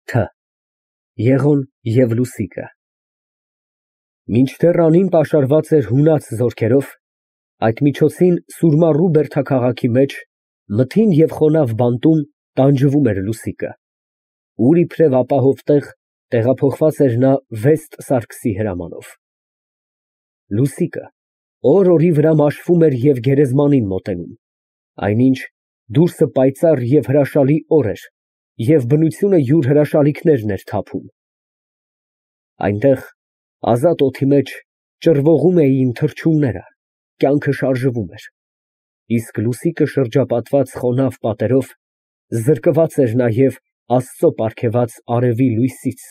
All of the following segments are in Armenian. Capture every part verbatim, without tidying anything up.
Თ. Եղոն և Լուսիկը։ Մինչդեռ անին պաշարված էր հունած զորքերով, այդ միջոցին Սուրմառու բերդաքաղաքի մեջ մթին և խոնավ բանտում տանջվում էր Լուսիկը, ուր իբրև ապահով տեղ տեղափոխված էր նա Վեստ Սարգսի հրամանով։ Լուսիկը օր֊օրի վրա մաշվում էր և գերեզմանին մոտենում, այնինչ դուրսը պայծառ և հրաշալի օր էր, և բնությունը յուր հրաշալիքներն էր թափում։ Այնտեղ ազատ օդի մեջ ճռվողում էին թռչունները, կյանքը շարժվում էր, իսկ Լուսիկը շրջապատված խոնավ պատերով զրկված էր նաև Աստծո պարգևած արևի լույսից։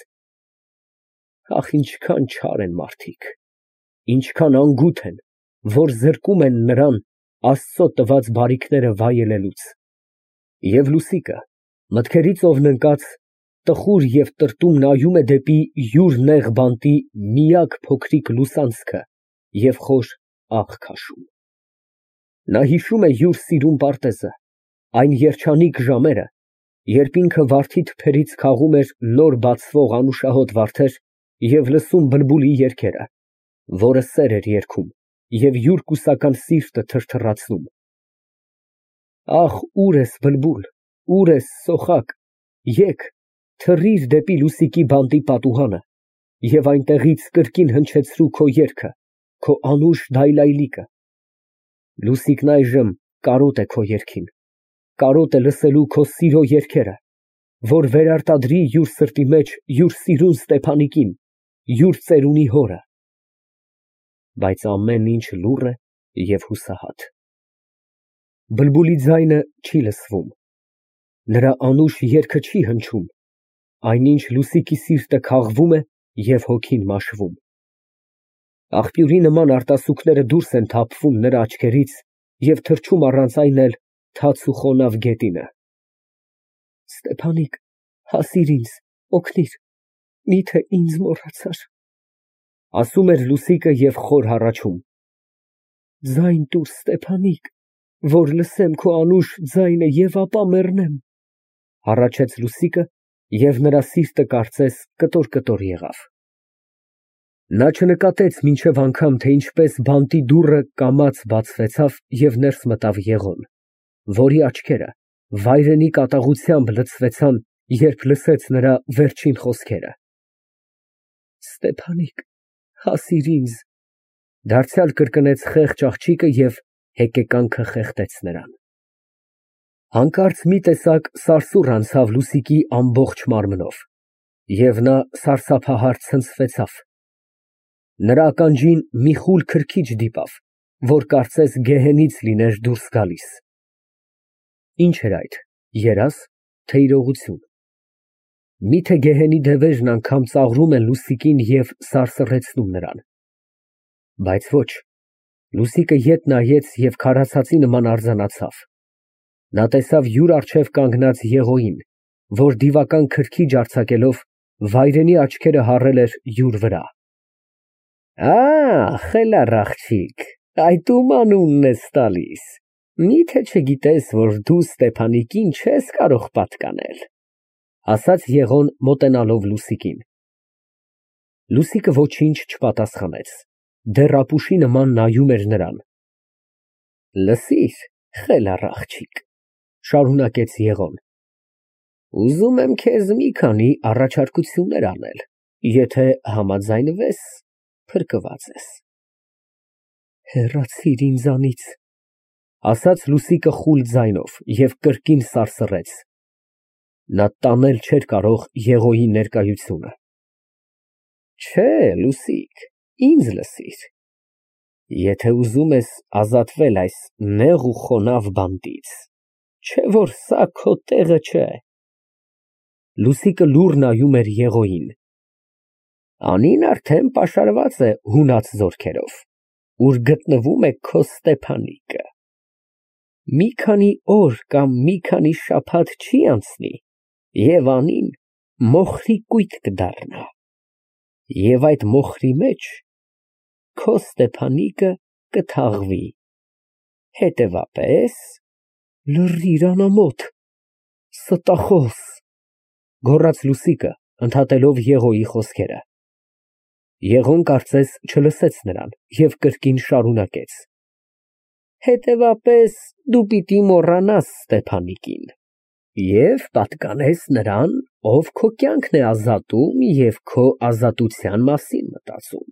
Ախ, ինչքան չար են մարդիկ, ինչքան անգութ են, որ զրկում են նրան Աստծո տված բարիքները վայելելուց։ Եվ Լուսիկը, մտքերի ծովն ընկած, տխուր և տրտում նայում է դեպի յուր նեղ բանտի միակ փոքրիկ լուսանցքը և խոր աղ քաշում։ Նա հիշում է յուր սիրուն պարտեզը, այն երջանիկ ժամերը, երբ ինքը վարդի թփերից քաղում էր նոր բացվող անուշահոտ վարդեր և լսում բլբուլի երգերը, որը սեր էր երգում և յուր կուսական սիրտը թրթռացնում։ Ախ, ուր ես, բլբուլ, ուր ես, սոխակ, եկ, թռիր դեպի Լուսիկի բանտի պատուհանը և այնտեղից կրկին հնչեցրու քո երգը, քո անուշ դայլայլիկը։ Լուսիկն այժմ կարոտ է քո երգին, կարոտ է լսելու քո սիրո երգերը, որ վերարտադրի յուր սրտի մեջ յուր սիրուն Ստեփանիկին, յուր ծերունի հորը։ Բայց ամեն ինչ լուռ է և հուսահատ։ Բլբուլի ձայնը չի լսվում, նրա անուշ երգը չի հնչում, այնինչ Լուսիկի սիրտը քաղվում է և հոգին մաշվում։ Աղբյուրի նման արտասուքները դուրս են թափվում նրա աչքերից և թռչում առանց այն էլ թաց ու խոնավ գետինը։ Ստեփանիկ, հասիր ինձ, օգնիր, միթե ինձ մոռացար, ասում էր Լուսիկը և խոր հառաչում։ Ձայն տուր, Ստեփանիկ, որ լսեմ քո անուշ ձայնը և ապա մեռնեմ, հառաչեց Լուսիկը, և նրա սիրտը կարծես կտոր֊կտոր եղավ։ Նա չնկատեց մինչև անգամ, թե ինչպես բանտի դուռը կամաց բացվեցավ և ներս մտավ Եղոն, որի աչքերը վայրենի կատաղությամբ լցվեցան, երբ լսեց նրա վերջին խոսքերը։ Ստեփանիկ, հասիր ինձ, դարձյալ կրկնեց խեղճ աղջիկը և հեկեկանքը խեղդեց նրան։ Հանկարծ մի տեսակ սարսուռ անցավ Լուսիկի ամբողջ մարմնով, և նա սարսափահար ցնցվեցավ։ Նրա ականջին մի խուլ քրքիջ դիպավ, որ կարծես գեհենից լիներ դուրս գալիս։ Ինչ էր այդ, երազ, թե իրողություն։ Միթե գեհենի դևերն անգամ ծաղրում են Լուսիկին և սարսռեցնում նրան։ Բայց ոչ, Լուսիկը ետ նայեց և քարացածի նման արձանացավ։ Նա տեսավ յուր առջև կանգնած Եղոյին, որ դիվական քրքիջ արձակելով վայրենի աչքերը հառել էր յուր վրա։ Ա, խելառ աղջիկ, այդ ո՞ւմ անունն ես տալիս, միթե չգիտես, որ դու Ստեփանիկին չես կարող պատկանել, ասաց Եղոն մոտենալով Լուսիկին։ Լուսիկը ոչինչ չպատասխանեց, դեռ ապուշի նման նայում էր նրան։ Լսիր, խելառ աղջիկ, շարունակեց Եղոն, ուզում եմ քեզ մի քանի առաջարկություններ անել, եթե համաձայնվես, փրկված ես։ Հեռացիր ինձանից, ասաց Լուսիկը խուլ ձայնով և կրկին սարսռեց։ Նա տանել չէր կարող Եղոյի ներկայությունը։ Չէ, Լուսիկ, ինձ լսիր, եթե ուզում ես ազատվել այս նեղ ու խոնավ բանտից, չէ որ սա քո տեղը չէ։ Լուսիկը լուռ նայում էր Եղոյին։ Անին արդեն պաշարված է հունած զորքերով, ուր գտնվում է քո Ստեփանիկը։ Մի քանի օր կամ մի քանի շաբաթ չի անցնի, և անին մոխրի կույտ կդառնա, և այդ մոխրի մեջ քո Ստեփանիկը կթաղվի, հետևապես, լռիր անամոթ, ստախոս, Գոռաց Լուսիկը, ընդհատելով Եղոյի խոսքերը։ Եղոն կարծես չլսեց նրան և կրկին շարունակեց. Հետևապես դու պիտի մոռանաս Ստեփանիկին և պատկանես նրան, ով քո կյանքն է ազատում և քո ազատության մասին մտածում։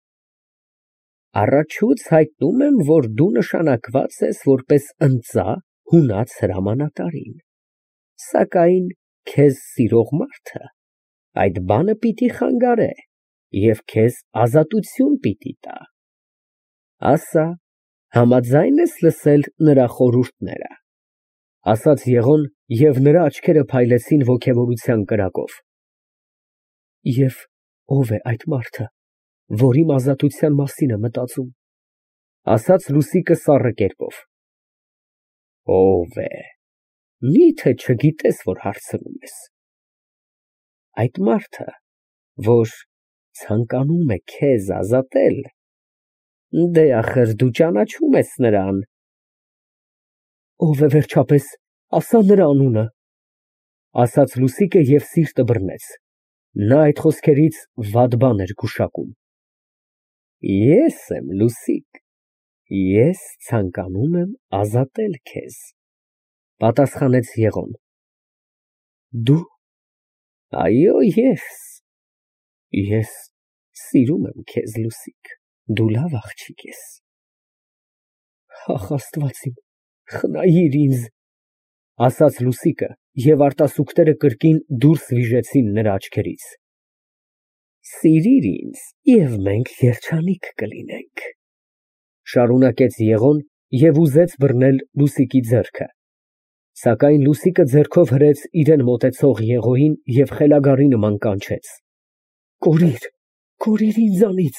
Առաջուց հայտնում եմ, որ դու նշանակված ես որպես ընծա հունած հրամանատարին, սակայն քեզ սիրող մարդը այդ բանը պիտի խանգարե և քեզ ազատություն պիտի տա։ Ասա, համաձա՞յն ես լսել նրա խորհուրդները։ Ասաց Եղոն, և նրա աչքերը փայլեցին ոգևորության կրակով։ Եվ ո՞վ է այդ մարդը, որ իմ ազատության մասին է մտածում, ասաց Լուսիկը սառը կերպով։ Ո՞վ է, մի՞թե չգիտես, որ հարցնում ես։ Այդ մարդը, որ ցանկանում է քեզ ազատել, դե ախր դու ճանաչում ես նրան։ Ո՞վ է վերջապես, ասա նրա անունը, ասաց Լուսիկը և սիրտը բռնեց։ Նա այդ խոսքերից վատ բան էր գուշակում։ Ես եմ Լուսիկ, ես ցանկանում եմ ազատել քեզ, պատասխանեց Եղոն։ Դու։ Այո, ես։ Ես սիրում եմ քեզ, Լուսիկ, դու լավ աղջիկ ես։ Ախ, Աստված իմ, խնայիր ինձ, ասաց Լուսիկը, և արտասուքները կրկին դուրս վիժեցին նրա աչքերից։ Սիրիր ինձ, և մենք երջանիկ կլինենք, շարունակեց Եղոն և ուզեց բռնել Լուսիկի ձեռքը, սակայն Լուսիկը ձեռքով հրեց իրան մոտեցող Եղոյին և խելագարի նման կանչեց. Կորիր, կորիր ինձանից։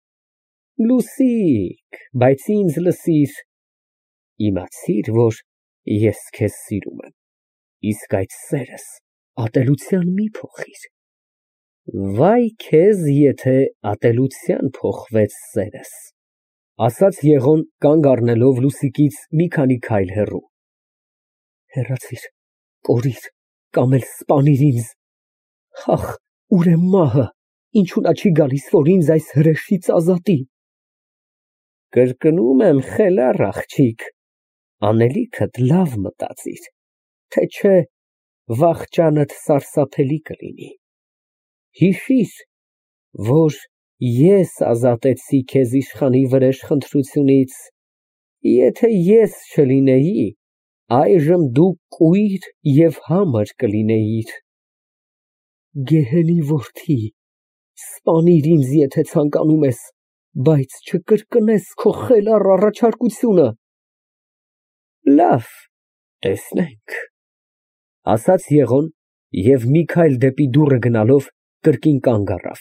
Լուսիկ, բայց ինձ լսիր, իմացիր, որ ես քեզ սիրում եմ, իսկ այդ սերս ատելության մի փոխիր։ Վայ քեզ, եթե ատելության փոխվեց սերս, ասաց Եղոն կանգ առնելով Լուսիկից մի քանի քայլ հեռու։ Հեռացիր, կորիր, կամ էլ սպանիր ինձ։ Ախ, ուր է մահը, ինչու նա չի գալիս, որ ինձ այս հրեշից ազատի։ Կրկնում եմ, խելառ աղջիկ, անելիքդ լավ մտածիր, թե չէ վախճանդ սարսափելի կլինի։ Հիշիր, որ ես ազատեցի քեզ իշխանի վրեժ խնդրությունից, եթե ես չլինեի, այժմ դու կույր և համր կլինեիր։ Գեհենի որդի, սպանիր ինձ, եթե ցանկանում ես, բայց չկրկնես քո խելառ առաջարկությունը։ Լավ, տեսնենք, ասաց Եղոն և մի քայլ դեպի դուռը գնալով կրկին կանգ առավ։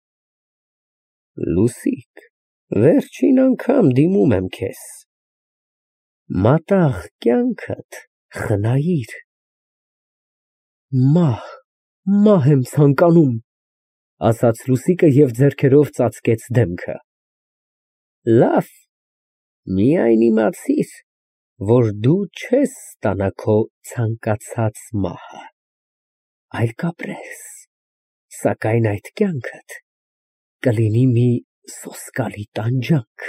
Լուսիկ, վերջին անգամ դիմում եմ քեզ, մատաղ կյանքդ խնայիր։ Մահ, մահ եմ ցանկանում, ասաց Լուսիկը և ձեռքերով ծածկեց դեմքը։ Լավ, միայն իմացիր, որ դու չես ստանա քո ցանկացած մահը, այլ կապրես, սակայն այդ կյանքդ կլինի մի սոսկալի տանջանք։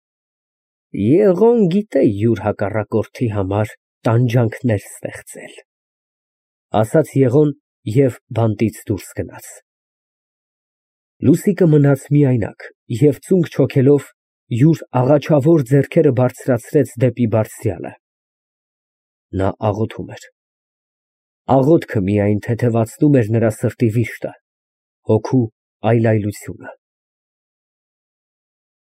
Եղոն գիտե յուր հակառակորդի համար տանջանքներ ստեղծել, ասաց Եղոն և բանտից դուրս գնաց։ Լուսիկը մնաց միայնակ և ծունկ չոքելով յուր աղաչավոր ձեռքերը բարձրացրեց դեպի բարձրյալը։ Նա աղոթում էր։ Աղոթքը միայն թեթևացնում էր նրա սրտի վիշտը, հոգու այլայլությունը։